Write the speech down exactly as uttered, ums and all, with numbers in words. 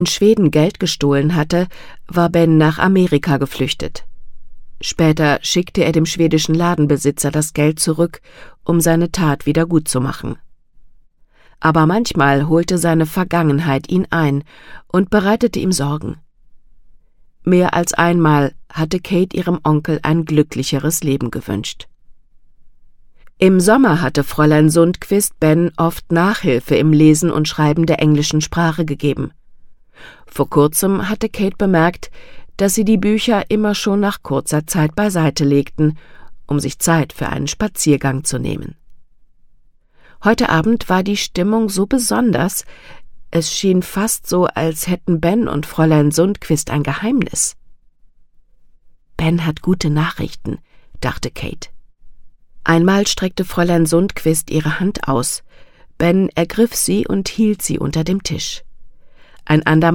in Schweden Geld gestohlen hatte, war Ben nach Amerika geflüchtet. Später schickte er dem schwedischen Ladenbesitzer das Geld zurück, um seine Tat wiedergutzumachen. Aber manchmal holte seine Vergangenheit ihn ein und bereitete ihm Sorgen. Mehr als einmal hatte Kate ihrem Onkel ein glücklicheres Leben gewünscht. Im Sommer hatte Fräulein Sundquist Ben oft Nachhilfe im Lesen und Schreiben der englischen Sprache gegeben. Vor kurzem hatte Kate bemerkt, dass sie die Bücher immer schon nach kurzer Zeit beiseite legten, um sich Zeit für einen Spaziergang zu nehmen. Heute Abend war die Stimmung so besonders, es schien fast so, als hätten Ben und Fräulein Sundquist ein Geheimnis. Ben hat gute Nachrichten, dachte Kate. Einmal streckte Fräulein Sundquist ihre Hand aus. Ben ergriff sie und hielt sie unter dem Tisch. Ein andermal